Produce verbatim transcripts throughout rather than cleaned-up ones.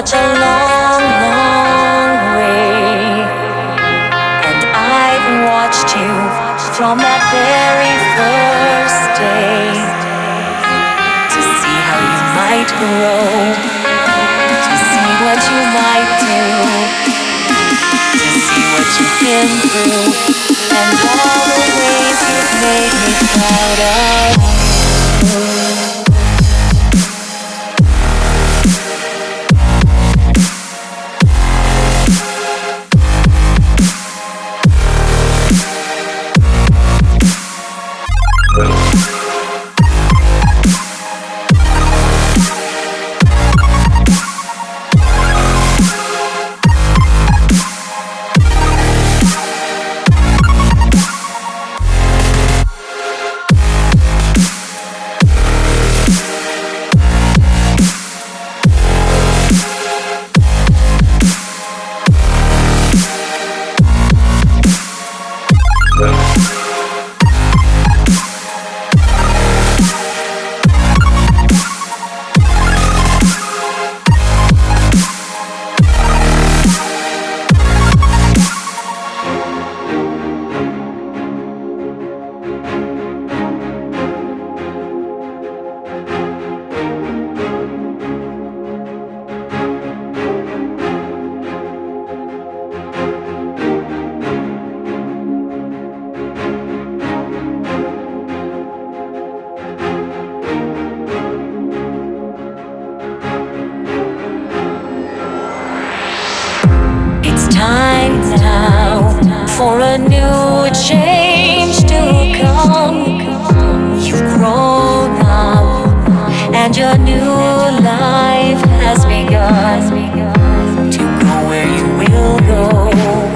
such a long, long way, and I've watched you from that very first day, to see how you might grow, to see what you might do, to see what you've been through, and all the ways you've made me proud of you. Time now for a new change to come. You've grown up and your new life has begun. To go where you will go,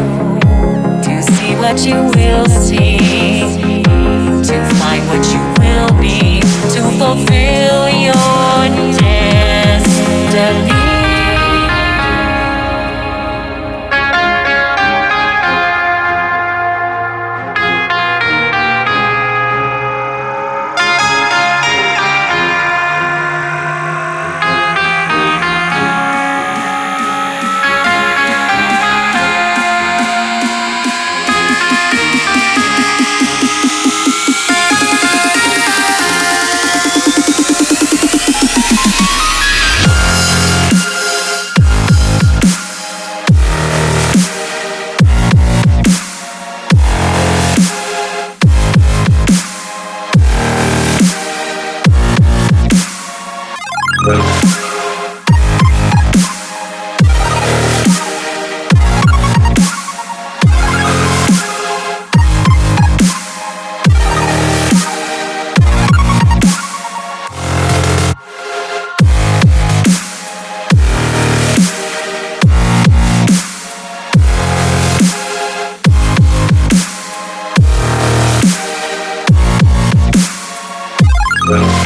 to see what you will see, to find what you will be, to fulfill your destiny. Well.